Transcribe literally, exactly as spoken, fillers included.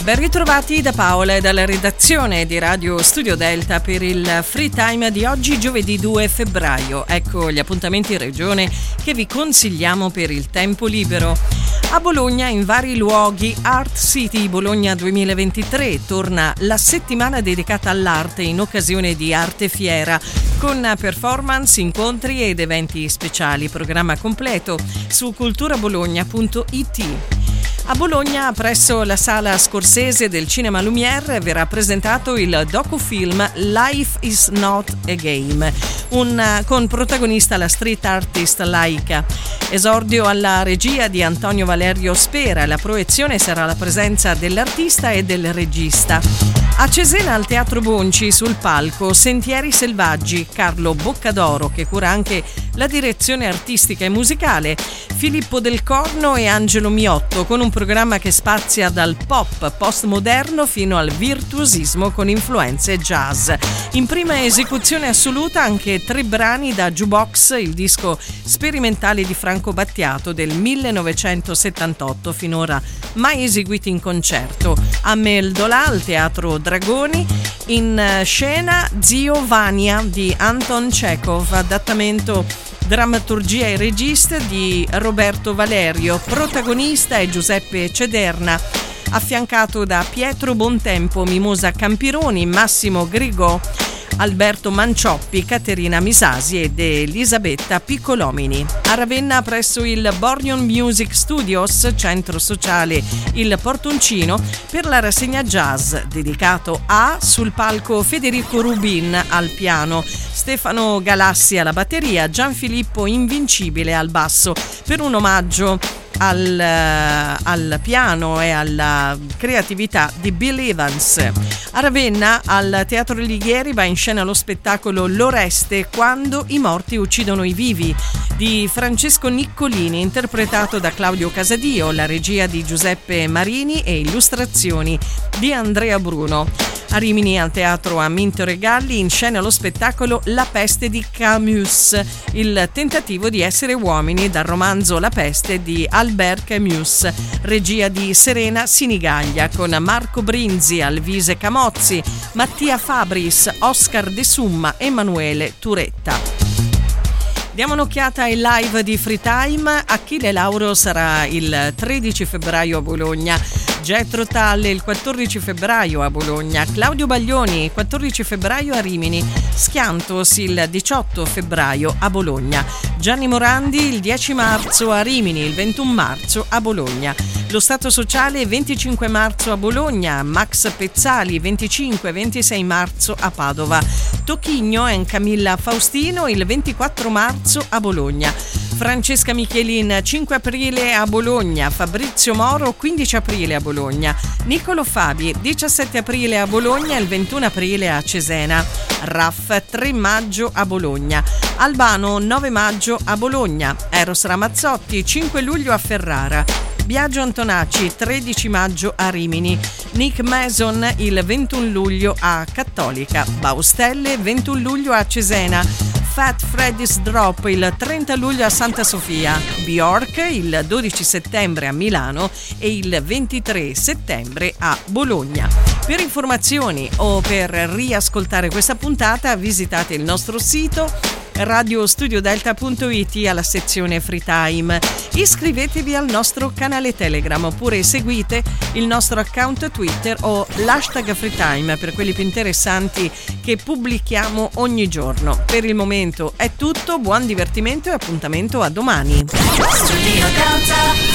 Ben ritrovati da Paola e dalla redazione di Radio Studio Delta per il Free Time di oggi, giovedì due febbraio. Ecco gli appuntamenti in regione che vi consigliamo per il tempo libero. A Bologna, in vari luoghi, Art City Bologna duemilaventitré, torna la settimana dedicata all'arte in occasione di Arte Fiera, con performance, incontri ed eventi speciali. Programma completo su culturabologna punto it. A Bologna, presso la Sala Scorsese del Cinema Lumière, verrà presentato il docufilm Life is Not a Game, un, con protagonista la street artist Laika. Esordio alla regia di Antonio Valerio Spera. La proiezione sarà la presenza dell'artista e del regista. A Cesena, al Teatro Bonci, sul palco Sentieri Selvaggi, Carlo Boccadoro, che cura anche la direzione artistica e musicale, Filippo Del Corno e Angelo Miotto, con un programma che spazia dal pop postmoderno fino al virtuosismo con influenze jazz. In prima esecuzione assoluta anche tre brani da Jukebox, il disco sperimentale di Franco Battiato del millenovecentosettantotto, finora mai eseguiti in concerto. A Meldola, al Teatro Dragoni, in scena Zio Vania di Anton Chekhov, adattamento, drammaturgia e regista di Roberto Valerio. Protagonista è Giuseppe Cederna, affiancato da Pietro Bontempo, Mimosa Campironi, Massimo Grigò, Alberto Mancioppi, Caterina Misasi ed Elisabetta Piccolomini. A Ravenna, presso il Bornion Music Studios, centro sociale Il Portoncino, per la rassegna jazz dedicato a sul palco Federico Rubin al piano, Stefano Galassi alla batteria, Gianfilippo Invincibile al basso, per un omaggio Al, al piano e alla creatività di Bill Evans. A Ravenna, al Teatro Alighieri, va in scena lo spettacolo L'Oreste, quando i morti uccidono i vivi, di Francesco Niccolini, interpretato da Claudio Casadio, la regia di Giuseppe Marini e illustrazioni di Andrea Bruno. A Rimini, al Teatro Aminto Regalli, in scena lo spettacolo La peste di Camus, il tentativo di essere uomini, dal romanzo La peste di Albert Camus, regia di Serena Sinigaglia, con Marco Brinzi, Alvise Camozzi, Mattia Fabris, Oscar De Summa, Emanuele Turetta. Diamo un'occhiata ai live di Free Time. Achille Lauro sarà il tredici febbraio a Bologna, Getro Talle il quattordici febbraio a Bologna, Claudio Baglioni il quattordici febbraio a Rimini, Schiantos il diciotto febbraio a Bologna, Gianni Morandi il dieci marzo a Rimini, il ventuno marzo a Bologna. Lo Stato Sociale venticinque marzo a Bologna, Max Pezzali venticinque ventisei marzo a Padova, Tocchigno e Camilla Faustino il ventiquattro marzo a Bologna, Francesca Michelin cinque aprile a Bologna, Fabrizio Moro quindici aprile a Bologna, Nicolo Fabi diciassette aprile a Bologna e il ventuno aprile a Cesena, Raff tre maggio a Bologna, Albano nove maggio a Bologna, Eros Ramazzotti cinque luglio a Ferrara, Biagio Antonacci tredici maggio a Rimini, Nick Mason il ventuno luglio a Cattolica, Baustelle ventuno luglio a Cesena, Fat Freddy's Drop il trenta luglio a Santa Sofia, Bjork il dodici settembre a Milano e il ventitré settembre a Bologna. Per informazioni o per riascoltare questa puntata visitate il nostro sito radio studio delta punto it alla sezione Free Time. Iscrivetevi al nostro canale Telegram oppure seguite il nostro account Twitter o l'hashtag Free Time per quelli più interessanti che pubblichiamo ogni giorno. Per il momento è tutto, buon divertimento e appuntamento a domani. Studio Delta.